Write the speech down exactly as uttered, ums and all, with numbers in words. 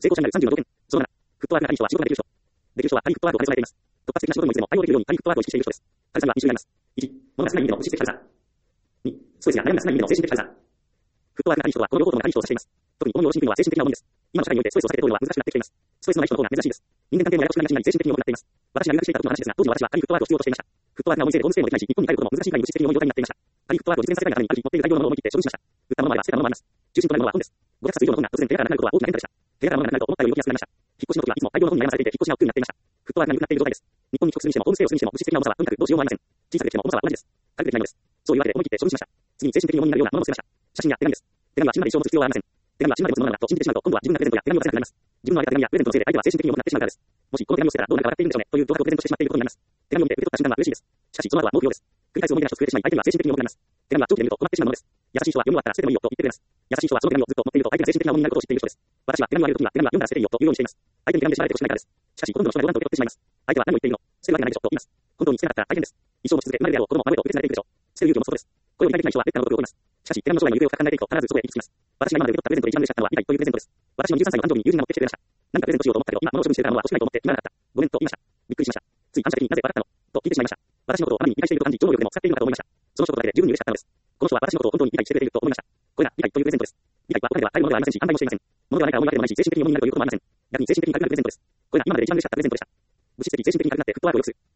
成功者になるさんじゅうの条件。そのなな、フットワークがある人は仕事ができる人。できる人はハリーフットワークを兼ね備えています。突発的な仕事にもいつでも対応できるようにハリーフットワークを意識している人です。彼氏にはに種類あります。いち、物が少ない意味での物質的軽さ。に、ストレスや悩みが少ない意味での精神的軽さ。フットワークがある人はこの両方とも軽い人を指しています。特にこの両親というのは精神的な重みです。今の社会においてストレスを避けて通るのは難しくなってきています。ストレスのない人の方が珍しいです。人間関係のややこしくなりがちになり精神的に重くなっています。私が留学していた時の話ですが、当時の私はハリーフットワークを必要としていました。フットワークが重いせいでホームステイもできないし、日本に帰ることも難しいくらいに物質的に重い状態になっていました。ハリーフットワークを実現させたいがためにある日持っている大量のものを思い切って処分しました。売ったものもあれば捨てたものもあります。中心となるものは本です。ごひゃくさつ以上の本が突然部屋からなくなることは大きな変化でした。部屋から物がなくなると思ったより動きやすくなりました。引っ越しの時はいつも大量の本に悩まされていて引っ越しが億劫になっていました。フットワークが鈍くなっている状態です。日本に帰国するにしてもホームステイをするにしても物質的な重さはとにかくどうしようもありません。小さくても重さは同じです。軽くできないのです。そういうわけで思い切って処分しました。次に精神的に重みになるようなものを捨てました。写真や手紙です。手紙は死ぬまで一生持つ必要はありません。手紙は死ぬまで持つものなのだと信じてしまうと、今度は自分がプレゼントや手紙を出せなくなります。自分のあげた手紙やプレゼントのせいで相手は精神的に重くなってしまうからです。もしこの手紙を捨てたらどうなるか分かっているんでしょうねという脅迫をプレゼントしてしまっていることになります。手紙を見て受け取った瞬間は嬉しいです。しかしその後はもう不要です。繰り返す思い出が一つ増えてしまい相手には精神的に重くなります。手紙は長期で見ると困ってしまうものです。優しい人は読み終わったら捨ててもいいよと言ってくれます。優しい人はその手紙をずっと持っていると相手が精神的な重みになることを知っている人です。私は手紙をあげるときは手紙は読んだら捨てていいよというようにしています。相手に手紙で縛られてほしくないからです。しかしほとんどの人が冗談と受け取ってしまいます。相手は何を言っているの捨てるわけないでしょと言います。本当に捨てなかったら大変です。一生持ち続け生まれるであろう子供を孫へと受け継がれていくでしょう。捨てる勇気を持つことです。これを理解できない人は劣化のことを起こります。しかし手紙の将来の行方を深く考えていくと必ずそこへ行き着きます。私が今まで受け取ったプレゼントで一番嬉しかったのは理解というプレゼントです。私のじゅうさんさいの誕生日に友人が持ってきてくれました。何かプレゼントしようと思ったけど今物を処分していたものは欲しくないと思って決まらなかった。ごめんと言いました。びっくりしました。つい反射的になぜ笑ったのと聞いてしまいました。私のことをあまりに理解していると感じ、超能力でも使っているのかと思いました。その一言だけで十分に嬉しかったのです。この人は私のことを本当に理解してくれていると思いました。これが理解というプレゼントです。理解はお金では買えるものではありませんし、販売もしていません。物ではないから思いがけでもないし、精神的に重みになるということもありません。逆に精神的に軽くなるプレゼントです。これが今までで一番嬉しかったプレゼントでした。物質的、精神的に軽くなってフットワークを良くする。